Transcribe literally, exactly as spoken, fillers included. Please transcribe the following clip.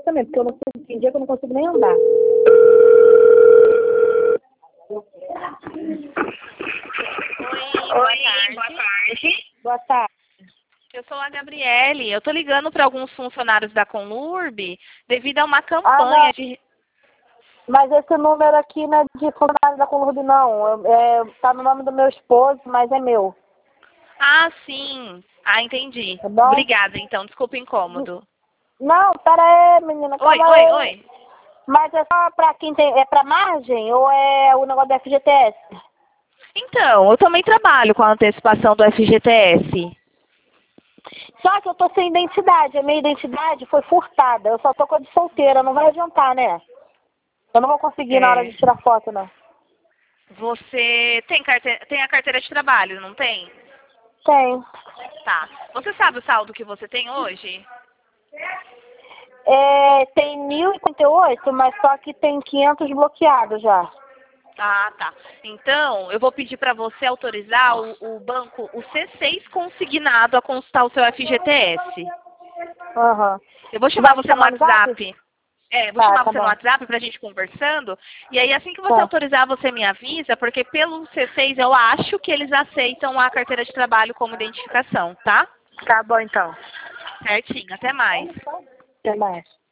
também, porque eu não tem dia que eu não consigo nem andar. Oi, boa tarde. Boa tarde. Boa tarde. Eu sou a Gabriele. Eu tô ligando para alguns funcionários da Conurb devido a uma campanha ah, de... Mas esse número aqui não é de funcionário da Conurb, não. É, tá no nome do meu esposo, mas é meu. Ah, sim. Ah, entendi. Tá bom? Obrigada, então. Desculpa o incômodo. Não, pera aí, menina. Oi, Calma oi, aí. oi. Mas é só pra quem tem... É pra margem ou é o negócio do F G T S? Então, eu também trabalho com a antecipação do F G T S. Só que eu tô sem identidade. A minha identidade foi furtada. Eu só tô com a de solteira. Não vai adiantar, né? Eu não vou conseguir na hora É. de tirar foto, não. Você tem, carte... tem a carteira de trabalho, não tem? Tem. Tá. Você sabe o saldo que você tem hoje? É, tem mil e quarenta e oito, mas só que tem quinhentos bloqueados já. Ah, tá. Então, eu vou pedir para você autorizar o, o banco, o C seis consignado a consultar o seu F G T S. Aham. Eu vou Tu chamar vai me você no chamar no zap? WhatsApp. É, vou Tá, chamar tá você no bom. WhatsApp pra gente conversando. E aí, assim que você Tá. autorizar, você me avisa, porque pelo C seis eu acho que eles aceitam a carteira de trabalho como identificação, tá? Tá bom, então. Certinho. Até mais. Até mais.